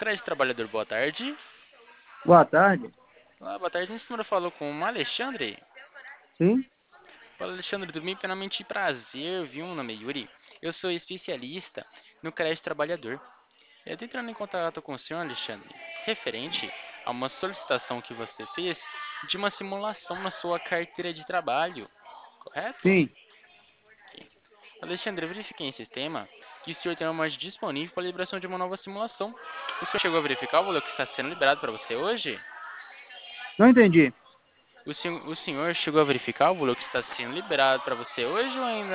Crédito Trabalhador, boa tarde. Boa tarde. Olá, boa tarde. Nesse número eu falo com o Alexandre. Sim, Fala, Alexandre, tudo bem? Primeiramente, prazer, viu? Meu nome é Yuri. Eu sou especialista no Crédito Trabalhador. Eu tô entrando em contato com o senhor, Alexandre, referente a uma solicitação que você fez de uma simulação na sua carteira de trabalho, correto? sim. Ok. Alexandre, eu verifiquei em sistema que o senhor tem uma margem disponível para a liberação de uma nova simulação. O senhor chegou a verificar o valor que está sendo liberado para você hoje? Não entendi. O senhor chegou a verificar o valor que está sendo liberado para você hoje ou ainda